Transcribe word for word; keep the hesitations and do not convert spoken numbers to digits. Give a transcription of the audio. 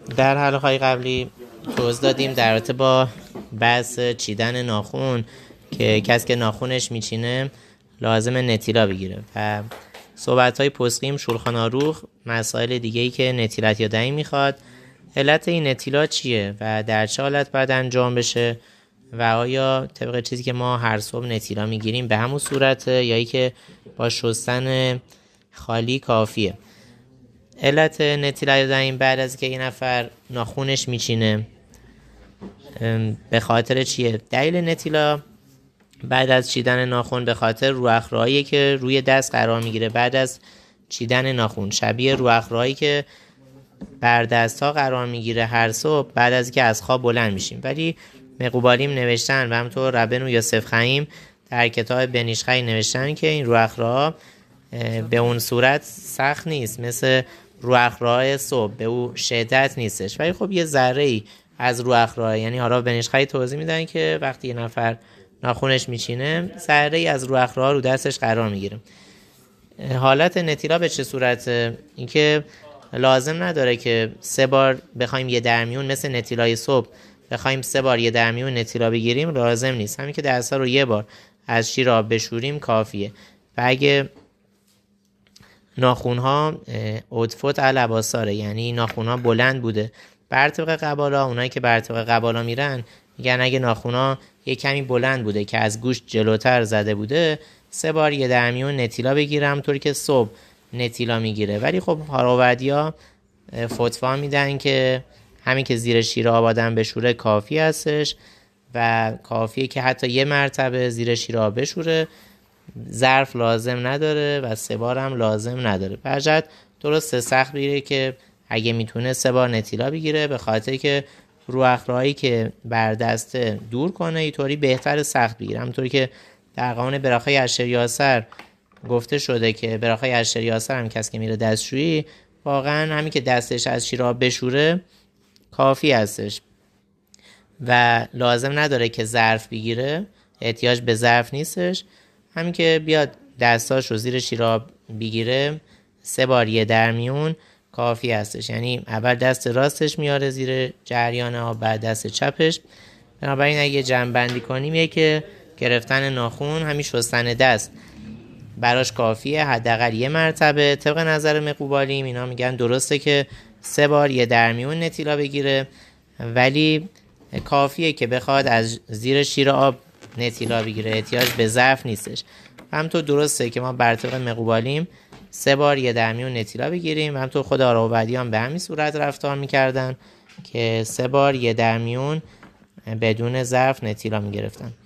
در حلقه‌های قبلی توضیح دادیم در رابطه با بحث چیدن ناخن که کسی که ناخنش میچینه لازم نتیلا بگیره و صحبت‌های پسقیم شولخان آروخ مسائل دیگه‌ای که نتیلت یادنی میخواد، علت این نتیلا چیه و در چه حالت باید انجام بشه و آیا طبق چیزی که ما هر صبح نتیلا میگیریم به همون صورته یا ای که با شستن خالی کافیه. علت نتیلا یادنی بعد از که این نفر ناخونش میچینه به خاطر چیه؟ دلیل نتیلا بعد از چیدن ناخن به خاطر روح‌افزایی که روی دست قرار میگیره بعد از چیدن ناخن، شبیه روح‌افزایی که بر دست ها قرار میگیره هر صبح بعد از که از خواب بلند میشیم. ولی مقوبالیم نوشتن و همطور ربن یوسف خیم در کتاب بنیشخی نوشتن که این روح‌افزا به اون صورت سخت نیست، مثل روح‌افزای صبح به او شدت نیستش، ولی خب یه ذره‌ای از روح‌افزا، یعنی حالا بنیشخی توضیح میدن که وقتی یه نفر ناخونش میچینه ذره‌ای از روح‌افزا رو دستش قرار میگیره. حالت نتیلا به چه صورته؟ اینکه لازم نداره که سه بار بخوایم یه درمیون مثل نتیلای صبح بخوایم سه بار یه درمیون نتیلا بگیریم، لازم نیست. همین که دستا رو یه بار از شیر آب بشوریم کافیه. و اگه ناخونها عطفت علباساره، یعنی ناخونها بلند بوده بر طبق قبالا، اونایی که بر طبق قبالا میرن میگن اگه ناخونها یه کمی بلند بوده که از گوشت جلوتر زده بوده سه بار یه درمیون نتیلا بگیرم طوری که صبح نتیلا میگیره. ولی خب هاروردیا فتوا میدن که همین که زیر شیر آب آدم بشوره کافی هستش و کافیه که حتی یه مرتبه زیر شیر آب بشوره، ظرف لازم نداره و سه بار هم لازم نداره. برجت درسته سخت بگیره که اگه میتونه سه بار نتیلا بگیره، به خاطر که روح‌افزایی که بر دست دور کنه اینطوری بهتر سخت بگیره. همونطوری که در قانون براخای اشر یاسر گفته شده که براخای اشر یاسر هم کسی که میره دستشویی واقعا همین که دستش از شیر آب بشوره کافی هستش و لازم نداره که ظرف بگیره، احتیاج به ظرف نیستش. همین که بیاد دستاش رو زیر شیر آب بگیره سه بار یه درمیون کافی هستش. یعنی اول دست راستش میاره زیر جریان آب بعد دست چپش. بنابراین اگه جمع بندی کنیم یه که گرفتن ناخون همین شستن دست براش کافیه، حداقل یه مرتبه. طبق نظر مقوبالیم اینا میگن درسته که سه بار یه درمیون نتیلا بگیره، ولی کافیه که بخواد از زیر شیر آب نتیلا بگیره، احتیاج به ظرف نیستش. همونطور درسته که ما بر طبق مقوبالیم سه بار یه درمیون نتیلا بگیریم، همونطور خود آراوردی هم به همین صورت رفتار میکردن که سه بار یه درمیون بدون ظرف نتیلا میگرفتن.